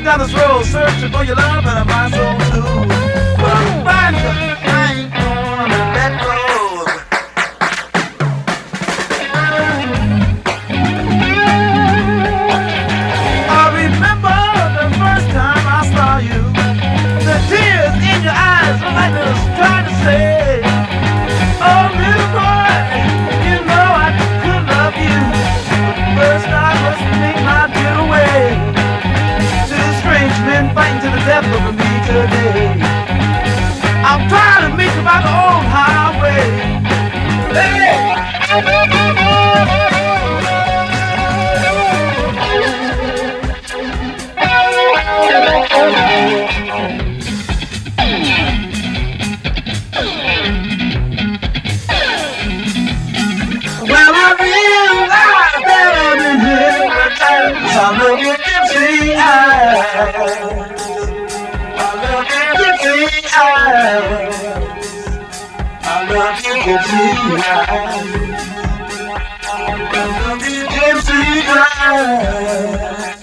down this road searching for your love and my soul too. But I'm finding you, I ain't gonna let go. I remember the first time I saw you. The tears in your eyes were like they was trying to say, oh little boy, you know I could love you. But first I must make my getaway to the strange men fighting to the death over me today. I'm trying to make it by the old highway. Hey! Well, I realize that I'm in hypnotized. I love you, gypsy eyes. I love you, gypsy eyes. I love you, gypsy eyes. I love you, gypsy eyes.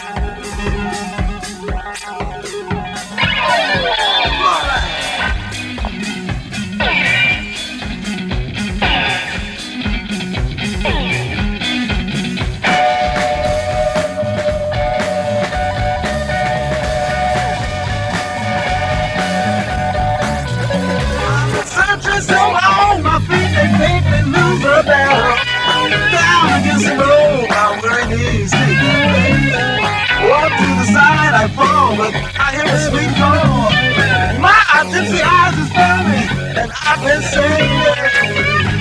So long, my feet they make me lose a battle. Down against the road, my weary knees take me. Up to the side I fall, but I hear a sweet call. My gypsy eyes is burning, and I've been saying.